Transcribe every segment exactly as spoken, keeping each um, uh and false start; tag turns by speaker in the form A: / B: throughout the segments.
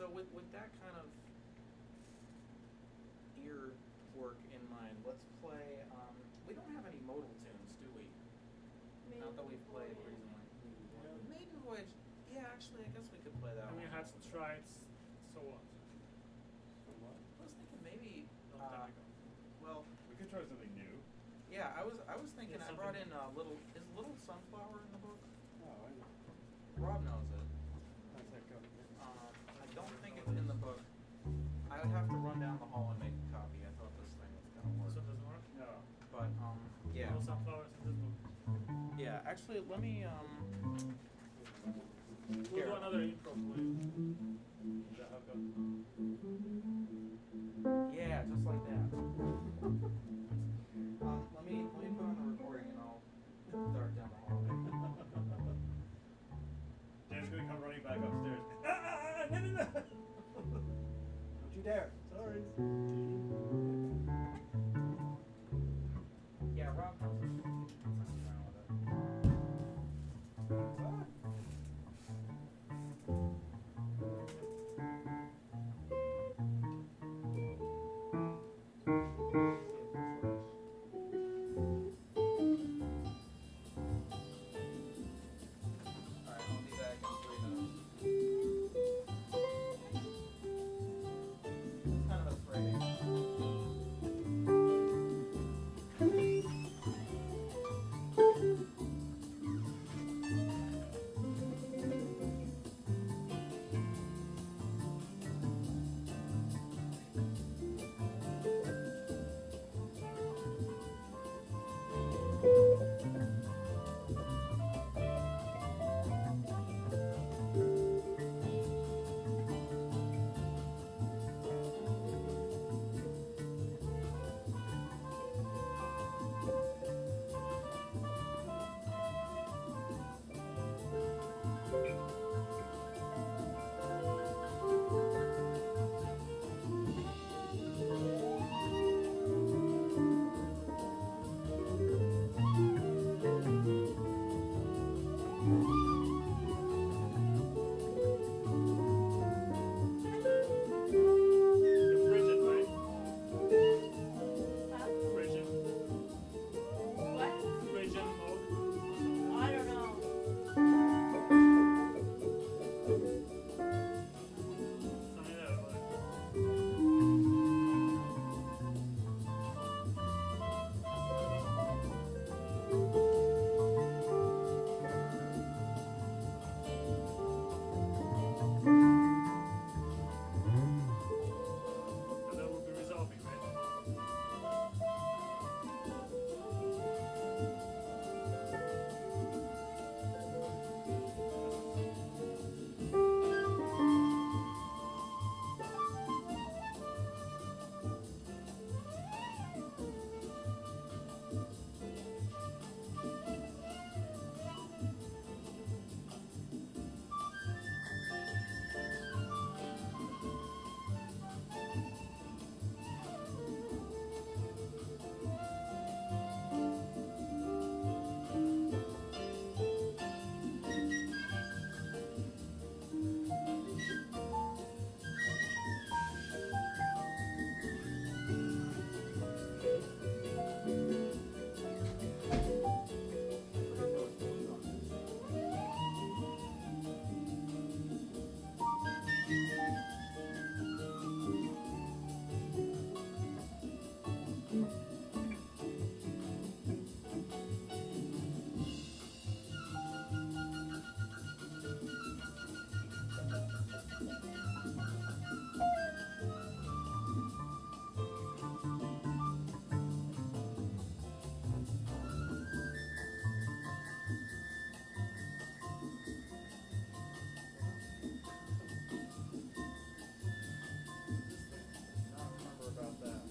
A: so with with that kind of ear work in mind, let's play. Um, we don't have any modal tunes, do we?
B: Maiden
A: Not that we've played
B: Voyage.
A: recently.
C: Yeah.
A: Maiden Voyage. Yeah, actually, I guess we could play that
C: I
A: one.
C: mean, I had tried, so what?
D: What?
A: I was thinking maybe.
C: Long
A: Uh,
C: time ago.
A: well,
D: We could try something new.
A: yeah, I was I was thinking.
C: Yeah,
A: I brought
C: something-
A: in uh, little. Is Little Sunflower in the book?
D: Oh, I know.
A: Rob knows it.
D: How's that go?
A: Um, I don't think it's in the book. I would have to run down the hall and make a copy. I thought this thing was gonna work.
C: So it doesn't work?
D: No.
A: But um, yeah.
C: No sunflowers in this book.
A: Yeah, actually, let me um.
C: We'll
A: Here.
C: do another intro, please. Is that how it goes?
A: Yeah, just like that. um, let me let me put on the recording and I'll dart down the hall.
D: Dan's gonna come running back upstairs. Ah, ah, ah, no, no, no. Don't you dare. Sorry.
A: Yeah, Rob knows it. Nothing wrong with it.
D: Ah.
A: Alright, I'll be back in three minutes. It's kind of a Friday.
C: You're frigid, right?
B: Huh?
C: Frigid.
B: What?
C: Frigid mode.
B: I don't know.
C: Something like that. And that will be resolving, right?
A: I don't remember about that.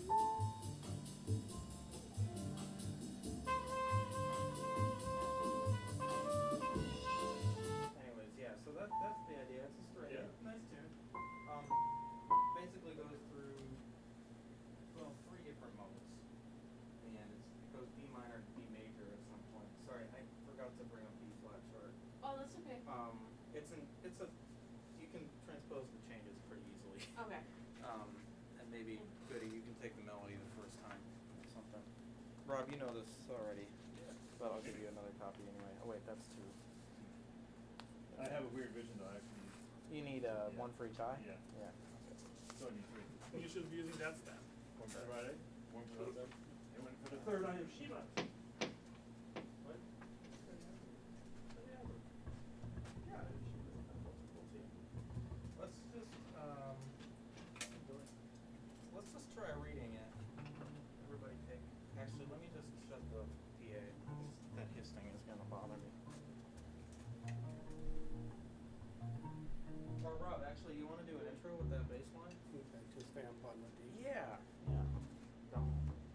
A: Anyways, yeah, so that, that's the idea. It's a straight,
C: Yeah.
A: nice tune. Um, basically goes through, well, three different modes. In the end, it's, it goes B minor to B major at some point. Sorry, I forgot to bring up B flat chart.
B: Oh, that's okay.
A: Um, it's an, it's a, you can transpose the changes pretty
B: Okay.
A: Um, and maybe Goody, you can take the melody the first time or something. Rob, you know this already, but I'll give you another copy anyway. Oh wait, that's two.
D: I have a weird vision though, actually.
A: You need uh,
D: Yeah.
A: one for each eye?
D: Yeah.
A: Yeah. Okay.
D: So I need three.
C: You should be using that stand.
D: One for the right eye, one for the left eye, and one for the third eye of Shiva. What? Yeah, we'll see.
A: Let's just um, let's just try reading it. Everybody take. Actually, let me just shut the P A. That hissing is gonna bother me. Or Rob, actually, you want to do an intro with that bass line?
E: Okay, to stay on bottom of D.
A: Yeah. Yeah. Don't.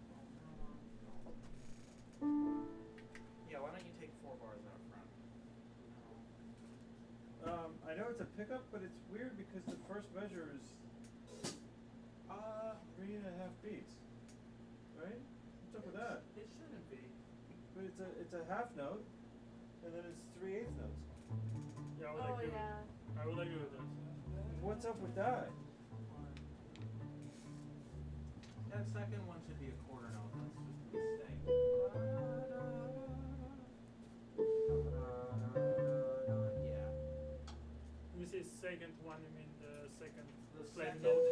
A: Yeah. Why don't you take four bars out front?
D: Um, I know it's a pickup, but it's weird because the first measure is
A: Uh.
D: three and a half beats, right? What's up with that?
A: It shouldn't be.
D: But it's a it's a half note, and then it's three eighth notes.
C: Yeah, I would
B: Oh
C: agree
B: yeah.
C: with I would agree with this.
D: What's up with that?
A: That second one should be a quarter note. That's just a mistake. Yeah.
C: When you say second one, you mean the second
A: The
C: played
A: second
C: note?